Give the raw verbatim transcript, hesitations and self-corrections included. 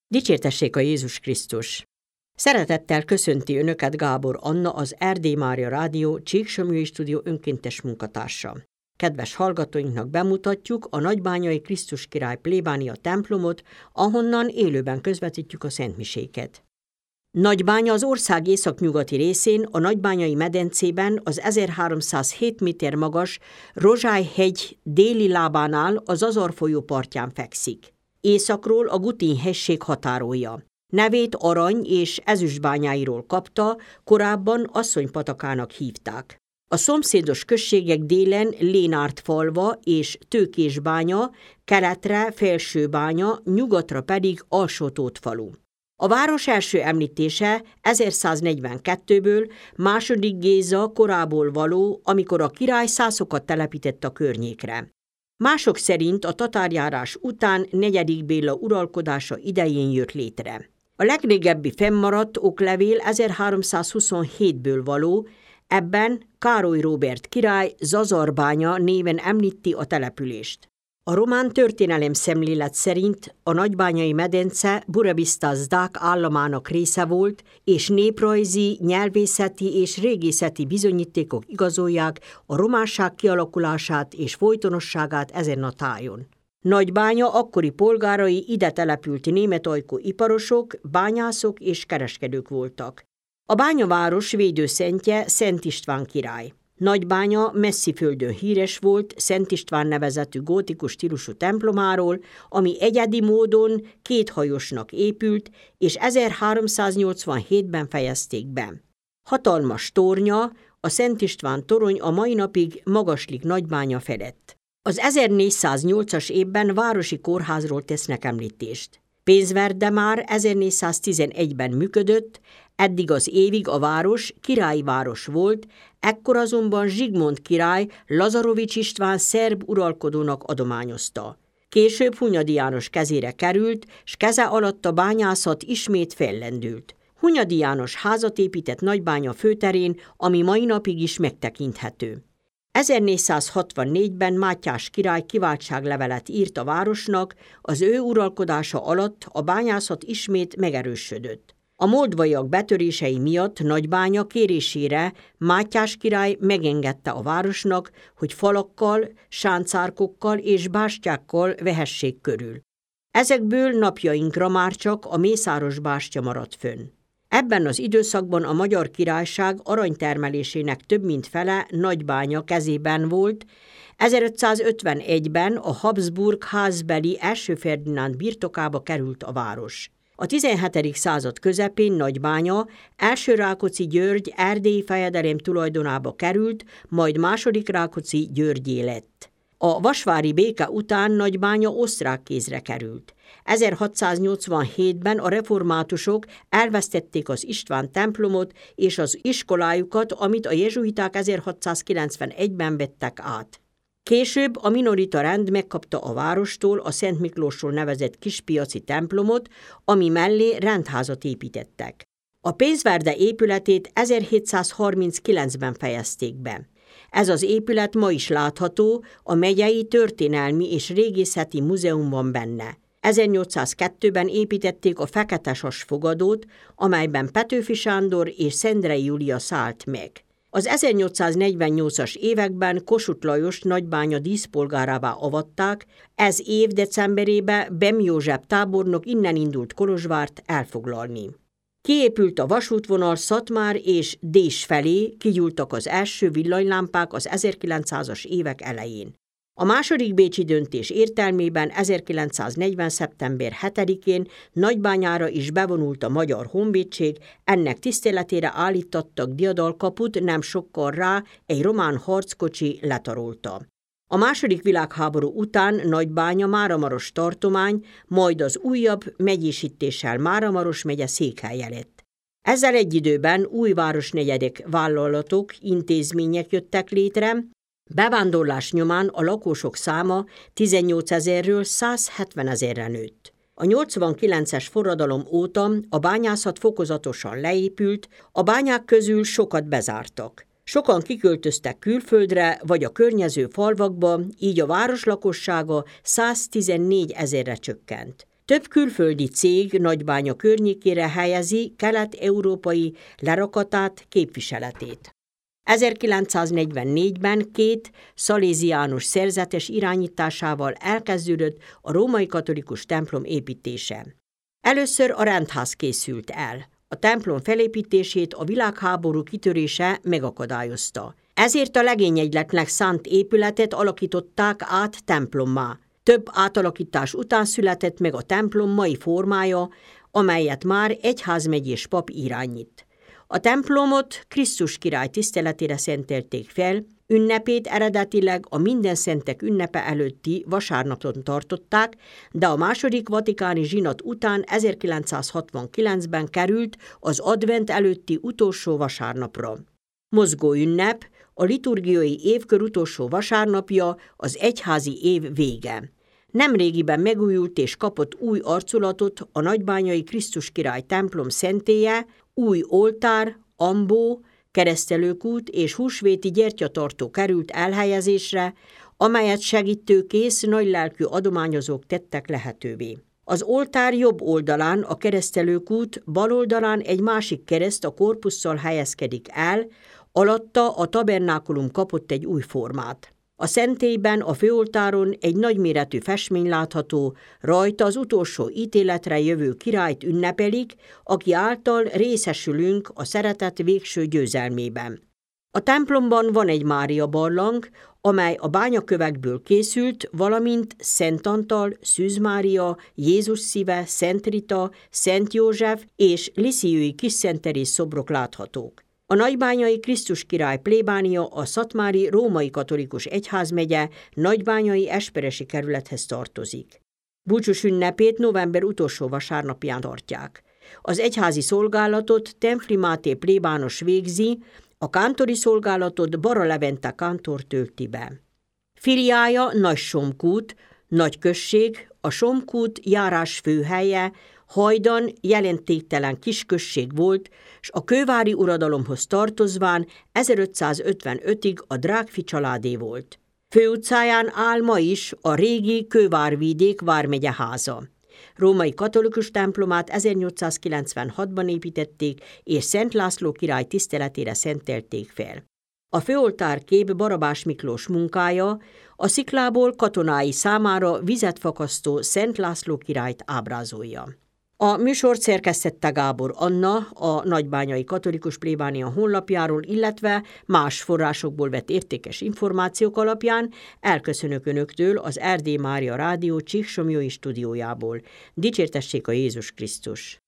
Dicsértessék a Jézus Krisztus! Szeretettel köszönti Önöket Gábor Anna, az Erdély Mária Rádió Csíksomlyói Stúdió önkéntes munkatársa. Kedves hallgatóinknak bemutatjuk a Nagybányai Krisztus Király plébánia templomot, ahonnan élőben közvetítjük a szentmiséket. Nagybánya az ország északnyugati részén, a Nagybányai medencében az ezerháromszázhét méter magas Rozsály-hegy déli lábánál a Zazar folyó partján fekszik. Északról a Gutiny hegység határolja. Nevét arany és ezüstbányáiról kapta, korábban Asszonypatakának hívták. A szomszédos községek délen Lénárt falva és Tőkésbánya, keletre Felsőbánya, nyugatra pedig Alsó-Tóth falu. A város első említése ezerszáznegyvenkettőből második Géza korából való, amikor a király szászokat telepített a környékre. Mások szerint a tatárjárás után negyedik Béla uralkodása idején jött létre. A legrégebbi fennmaradt oklevél ezerháromszázhuszonhétből való, ebben Károly Róbert király Zazarbánya néven említi a települést. A román történelem szemlélet szerint a Nagybányai medence Burebista-zdák államának része volt, és néprajzi, nyelvészeti és régészeti bizonyítékok igazolják a románság kialakulását és folytonosságát ezen a tájon. Nagybánya akkori polgárai ide települt németajkú iparosok, bányászok és kereskedők voltak. A bányaváros védőszentje Szent István király. Nagybánya messzi földön híres volt Szent István nevezetű gótikus stílusú templomáról, ami egyedi módon kéthajosnak épült, és ezerháromszáznyolcvanhétben fejezték be. Hatalmas tornya, a Szent István torony a mai napig magaslik Nagybánya felett. Az ezernégyszáznyolcas évben városi kórházról tesznek említést. Pénzverde már ezernégyszáztizenegyben működött, eddig az évig a város királyi város volt, ekkor azonban Zsigmond király Lazarovics István szerb uralkodónak adományozta. Később Hunyadi János kezére került, s keze alatt a bányászat ismét fellendült. Hunyadi János házat épített Nagybánya főterén, ami mai napig is megtekinthető. ezernégyszázhatvannégyben Mátyás király kiváltságlevelet írt a városnak, az ő uralkodása alatt a bányászat ismét megerősödött. A moldvaiak betörései miatt Nagybánya kérésére Mátyás király megengedte a városnak, hogy falakkal, sáncárkokkal és bástyákkal vehessék körül. Ezekből napjainkra már csak a Mészáros bástya maradt fönn. Ebben az időszakban a Magyar Királyság aranytermelésének több mint fele Nagybánya kezében volt, ezerötszázötvenegyben a Habsburg házbeli első Ferdinánd birtokába került a város. A tizenhetedik század közepén Nagybánya első Rákóczi György erdélyi fejedelem tulajdonába került, majd második Rákóczi Györgyé lett. A vasvári béke után Nagybánya osztrák kézre került. ezerhatszáznyolcvanhétben a reformátusok elvesztették az István templomot és az iskolájukat, amit a jezsuiták ezerhatszázkilencvenegyben vettek át. Később a minorita rend megkapta a várostól a Szent Miklósról nevezett kispiaci templomot, ami mellé rendházat építettek. A Pénzverde épületét ezerhétszázharminckilencben fejezték be. Ez az épület ma is látható, a Megyei Történelmi és Régészeti Múzeumban benne. ezernyolcszázkettőben építették a Feketesas fogadót, amelyben Petőfi Sándor és Szendrei Júlia szállt meg. Az ezernyolcszáznegyvennyolcas években Kossuth Lajost Nagybánya díszpolgárává avatták, ez év decemberében Bem József tábornok innen indult Kolozsvárt elfoglalni. Kiépült a vasútvonal Szatmár és Dés felé, kigyúltak az első villanylámpák az ezerkilencszázas évek elején. A második bécsi döntés értelmében ezerkilencszáznegyven. szeptember hetedikén Nagybányára is bevonult a Magyar Honvédség, ennek tiszteletére állítottak diadalkaput, nem sokkal rá egy román harckocsi letarolta. A második világháború után Nagybánya Máramaros tartomány, majd az újabb megyésítéssel Máramaros megye székhelye lett. Ezzel egy időben új városnegyedek, vállalatok, intézmények jöttek létre, bevándorlás nyomán a lakosok száma tizennyolcezerről százhetvenezerre nőtt. A nyolcvankilences forradalom óta a bányászat fokozatosan leépült, a bányák közül sokat bezártak. Sokan kiköltöztek külföldre vagy a környező falvakba, így a város lakossága száztizennégy ezerre csökkent. Több külföldi cég Nagybánya környékére helyezi kelet-európai lerakatát, képviseletét. ezerkilencszáznegyvennégyben két szaléziánus szerzetes irányításával elkezdődött a római katolikus templom építése. Először a rendház készült el. A templom felépítését a világháború kitörése megakadályozta. Ezért a legényegyletnek szánt épületet alakították át templommá. Több átalakítás után született meg a templom mai formája, amelyet már egyházmegyés pap irányít. A templomot Krisztus király tiszteletére szentelték fel, ünnepét eredetileg a Mindenszentek ünnepe előtti vasárnapon tartották, de a második vatikáni zsinat után ezerkilencszázhatvankilencben került az advent előtti utolsó vasárnapra. Mozgó ünnep, a liturgiai évkör utolsó vasárnapja, az egyházi év vége. Nemrégiben megújult és kapott új arculatot a nagybányai Krisztus király templom szentélye, új oltár, ambó, keresztelőkút és húsvéti gyertyatartó került elhelyezésre, amelyet segítőkész, nagylelkű adományozók tettek lehetővé. Az oltár jobb oldalán a keresztelőkút, bal oldalán egy másik kereszt a korpusszal helyezkedik el, alatta a tabernákulum kapott egy új formát. A szentélyben a főoltáron egy nagyméretű festmény látható, rajta az utolsó ítéletre jövő királyt ünnepelik, aki által részesülünk a szeretet végső győzelmében. A templomban van egy Mária barlang, amely a bányakövekből készült, valamint Szent Antal, Szűz Mária, Jézus szíve, Szent Rita, Szent József és Lisieux-i Kis-Szent Teréz szobrok láthatók. A nagybányai Krisztus király plébánia a szatmári római katolikus egyházmegye nagybányai esperesi kerülethez tartozik. Búcsús ünnepét november utolsó vasárnapján tartják. Az egyházi szolgálatot Templi Máté plébános végzi, a kántori szolgálatot Bara Levente kántor tölti be. Filiája Nagy-Somkút, nagyközség, a Somkút járás főhelye, hajdan jelentéktelen kisközség volt, s a kővári uradalomhoz tartozván ezerötszázötvenötig a Drágfi családé volt. Főutcáján áll ma is a régi Kővárvidék vármegye háza. Római katolikus templomát ezernyolcszázkilencvenhatban építették, és Szent László király tiszteletére szentelték fel. A főoltárkép Barabás Miklós munkája, a sziklából katonái számára vizet fakasztó Szent László királyt ábrázolja. A műsort szerkesztette Gábor Anna a nagybányai katolikus plébánia honlapjáról, illetve más forrásokból vett értékes információk alapján. Elköszönök Önöktől az Erdély Mária Rádió Csíksomlyói stúdiójából. Dicsértessék a Jézus Krisztus!